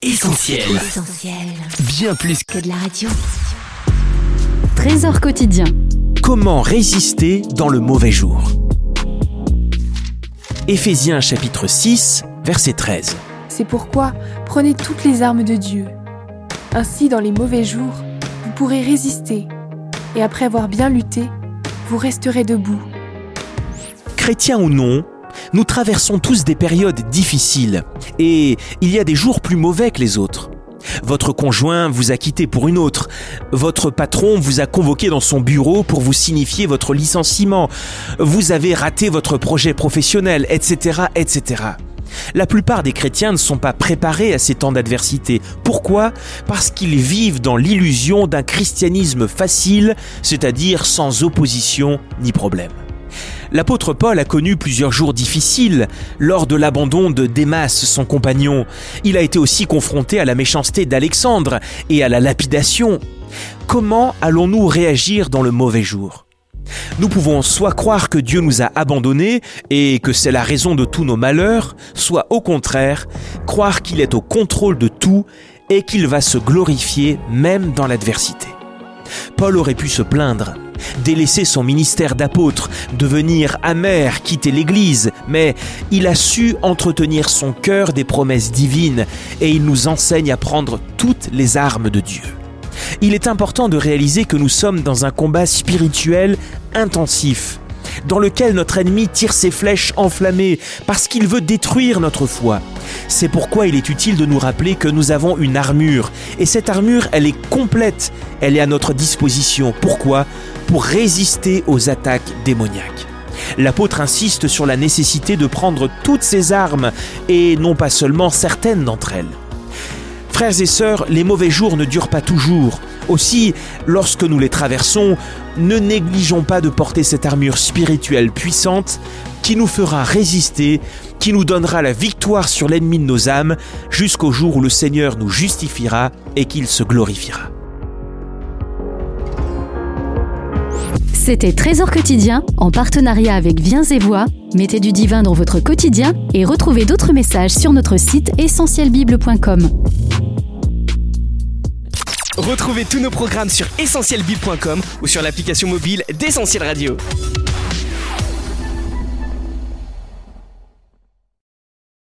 Essentiel. Bien plus que de la radio. Trésor quotidien. Comment résister dans le mauvais jour. Éphésiens chapitre 6, verset 13. C'est pourquoi prenez toutes les armes de Dieu. Ainsi, dans les mauvais jours, vous pourrez résister. Et après avoir bien lutté, vous resterez debout. Chrétiens ou non, nous traversons tous des périodes difficiles. Et il y a des jours plus mauvais que les autres. Votre conjoint vous a quitté pour une autre. Votre patron vous a convoqué dans son bureau pour vous signifier votre licenciement. Vous avez raté votre projet professionnel, etc., etc. La plupart des chrétiens ne sont pas préparés à ces temps d'adversité. Pourquoi ? Parce qu'ils vivent dans l'illusion d'un christianisme facile, c'est-à-dire sans opposition ni problème. L'apôtre Paul a connu plusieurs jours difficiles lors de l'abandon de Démas, son compagnon. Il a été aussi confronté à la méchanceté d'Alexandre et à la lapidation. Comment allons-nous réagir dans le mauvais jour ? Nous pouvons soit croire que Dieu nous a abandonnés et que c'est la raison de tous nos malheurs, soit au contraire, croire qu'il est au contrôle de tout et qu'il va se glorifier même dans l'adversité. Paul aurait pu se plaindre, délaisser son ministère d'apôtre, devenir amer, quitter l'Église, mais il a su entretenir son cœur des promesses divines et il nous enseigne à prendre toutes les armes de Dieu. Il est important de réaliser que nous sommes dans un combat spirituel intensif, dans lequel notre ennemi tire ses flèches enflammées parce qu'il veut détruire notre foi. C'est pourquoi il est utile de nous rappeler que nous avons une armure. Et cette armure, elle est complète, elle est à notre disposition. Pourquoi ? Pour résister aux attaques démoniaques. L'apôtre insiste sur la nécessité de prendre toutes ces armes et non pas seulement certaines d'entre elles. Frères et sœurs, les mauvais jours ne durent pas toujours. Aussi, lorsque nous les traversons, ne négligeons pas de porter cette armure spirituelle puissante qui nous fera résister, qui nous donnera la victoire sur l'ennemi de nos âmes jusqu'au jour où le Seigneur nous justifiera et qu'il se glorifiera. C'était Trésor quotidien en partenariat avec Viens et Voix. Mettez du divin dans votre quotidien et retrouvez d'autres messages sur notre site essentielbible.com. Retrouvez tous nos programmes sur essentielbible.com ou sur l'application mobile d'Essentiel Radio.